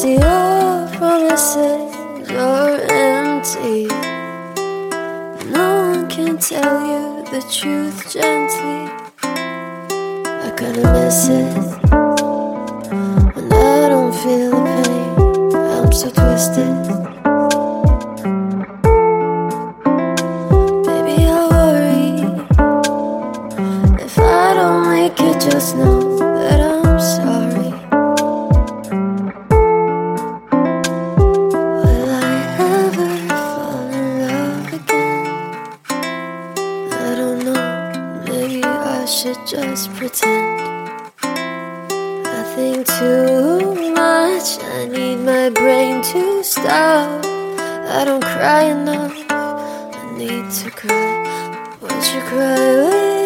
see your promises are empty. No one can tell you the truth gently. I kinda miss it when I don't feel the pain. I'm so twisted. Baby, I worry if I don't make it, just know that I'm sorry. Will I ever fall in love again? I don't know, maybe I should just pretend. I think too much, I need my brain to stop. I don't cry enough, I need to cry. Won't you cry with me?